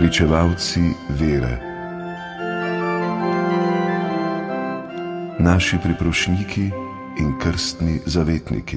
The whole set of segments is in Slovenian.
pričevalci vere, naši priprošniki in krstni zavetniki.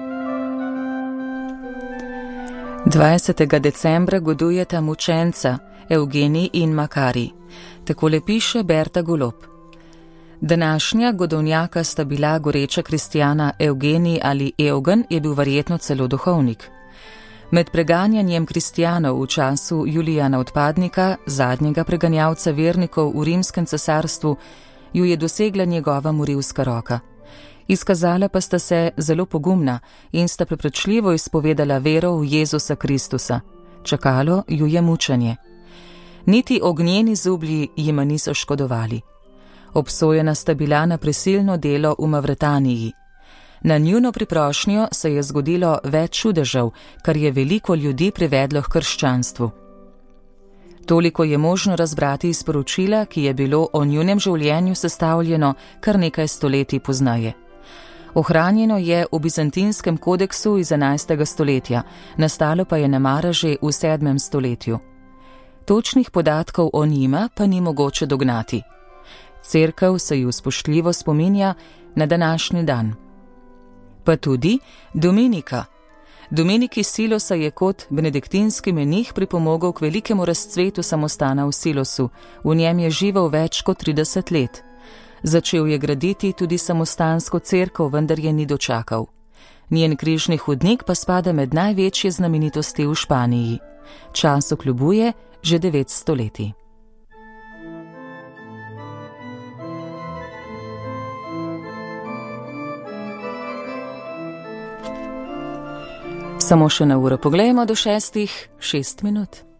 20. decembra godujeta mučenca Evgenij in Makari. Takole piše Berta Golob. Današnja godovnjaka sta bila goreča kristjana Evgenij ali Evgen, je bil verjetno celo duhovnik. Med preganjanjem kristjanov v času Julijana Odpadnika, zadnjega preganjalca vernikov v rimskem cesarstvu, ju je dosegla njegova morilska roka. Izkazala pa sta se zelo pogumna in sta prepričljivo izpovedala vero v Jezusa Kristusa. Čakalo ju je mučenje. Niti ognjeni zublji jima niso škodovali. Obsojena sta bila na prisilno delo v Mavretaniji. Na njuno priprošnjo se je zgodilo več čudežev, kar je veliko ljudi privedlo k krščanstvu. Toliko je možno razbrati iz poročila, ki je bilo o njunem življenju sestavljeno kar nekaj stoletij pozneje. Ohranjeno je v bizantinskem kodeksu iz 11. stoletja, nastalo pa je nemara že v 7. stoletju. Točnih podatkov o njima pa ni mogoče dognati. Cerkev se ju spoštljivo spominja na današnji dan. Pa tudi Dominika. Dominiki Silosa je kot benediktinski menih pripomogel k velikemu razcvetu samostana v Silosu. V njem je živel več kot 30 let. Začel je graditi tudi samostansko cerkev, vendar je ni dočakal. Njen križni hodnik pa spada med največje znamenitosti v Španiji. Času kljubuje že 900 leti. Samo še na uro poglejmo do 6 minut.